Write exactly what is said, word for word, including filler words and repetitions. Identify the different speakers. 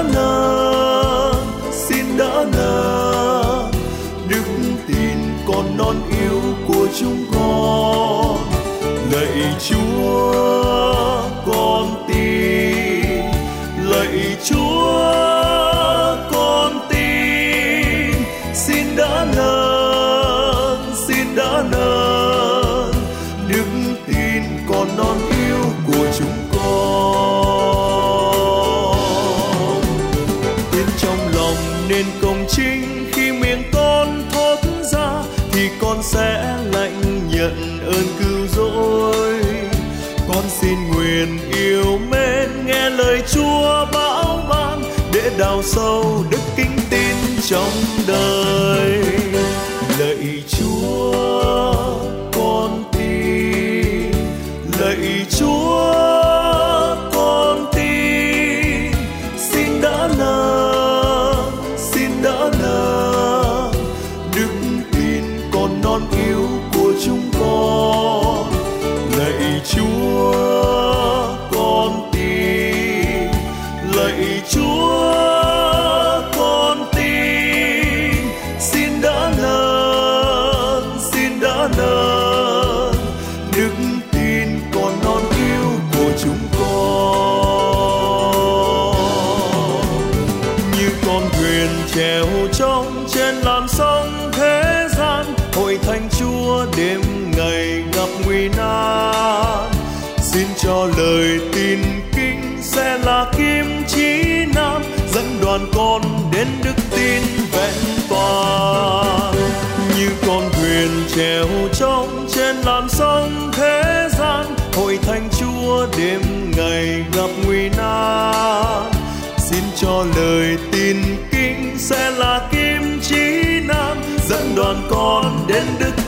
Speaker 1: nâng, xin đã nâng đức tin con non yêu của chúng con. Lạy Chúa con tin, lạy Chúa con tin, xin đã nâng, xin đã nâng đức tin con non yêu của chúng con. Tin trong lòng nên công chính, khi miệng con thốt ra thì con sẽ lãnh nhận ơn cứu rỗi. Con xin nguyện yêu mến nghe lời Chúa bảo ban, để đào sâu đức kính tin trong đời. Lạy Chúa con tin, lạy Chúa con tin, xin đã nâng, xin đã nâng đức tin con non yêu của chúng con. Lạy Chúa con tin, lạy Chúa con tin, xin đã nâng, xin đã nâng đức tin con non yêu của chúng con. Như con thuyền chèo trong trên làn sông thế gian, hội thánh Chúa đêm ngày gặp nguy nan. Xin cho lời tin kinh sẽ là kim chỉ nam, dẫn đoàn con đến đức tin vẹn toàn. Như con thuyền chèo trong trên làn sông thế gian, hội thánh Chúa đêm ngày gặp nguy nan. Xin cho lời tin kinh sẽ là kim chỉ nam, dẫn đoàn con đến đức